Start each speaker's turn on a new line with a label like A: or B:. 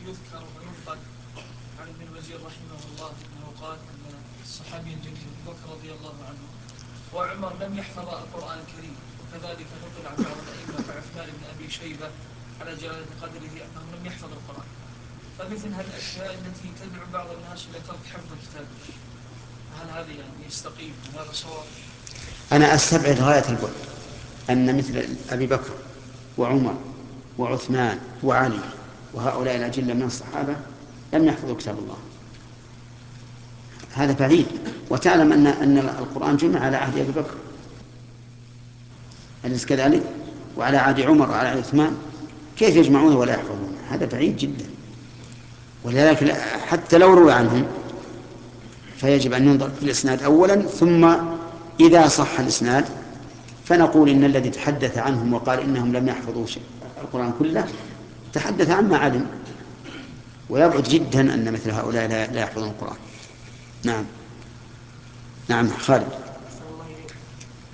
A: يذكر وينقل عن ابن الوزير رحمه الله أنه قال أن الصحابي الجليل أبو بكر رضي الله عنه وعمر لم يحفظ القرآن الكريم، وكذلك نقل عن بعض الأئمة كعثمان بن أبي شيبة على جلالة قدره أنه لم يحفظ القرآن. فمثل هذه الأشياء التي تدعو بعض الناس إلى ترك حفظ كتاب الله، هل هذه يعني يستقيم؟ هذا صواب؟
B: أنا أستبعد غاية البعد أن مثل أبي بكر وعمر وعثمان وعلي وهؤلاء الأجلة من الصحابة لم يحفظوا كتاب الله، هذا بعيد. وتعلم أن القرآن جمع على عهد أبي بكر، أليس كذلك؟ وعلى عهد عمر وعلى عهد عثمان، كيف يجمعونه ولا يحفظونه؟ هذا بعيد جدا. ولذلك حتى لو روى عنهم فيجب أن ينظر في الإسناد أولا، ثم إذا صح الإسناد فنقول إن الذي تحدث عنهم وقال إنهم لم يحفظوا القرآن كله تحدث عما علم، ويبعد جدا أن مثل هؤلاء لا يحفظون القرآن. نعم. نعم خالد.